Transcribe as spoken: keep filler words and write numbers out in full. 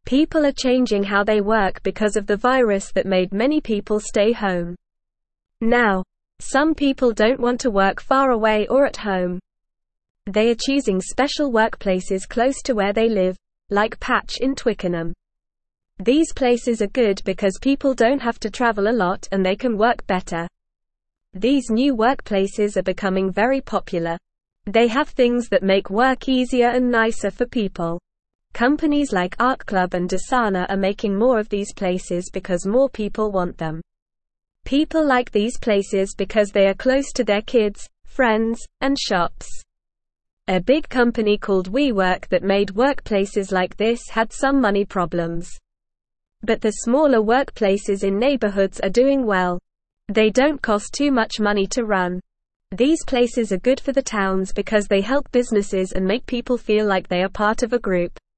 People are changing how they work because of the virus that made many people stay home. Now, some people don't want to work far away or at home. They are choosing special workplaces close to where they live, like Patch in Twickenham. These places are good because people don't have to travel a lot and they can work better. These new workplaces are becoming very popular. They have things that make work easier and nicer for people. Companies like Art Club and Dasana are making more of these places because more people want them. People like these places because they are close to their kids, friends, and shops. A big company called WeWork that made workplaces like this had some money problems. But the smaller workplaces in neighborhoods are doing well. They don't cost too much money to run. These places are good for the towns because they help businesses and make people feel like they are part of a group.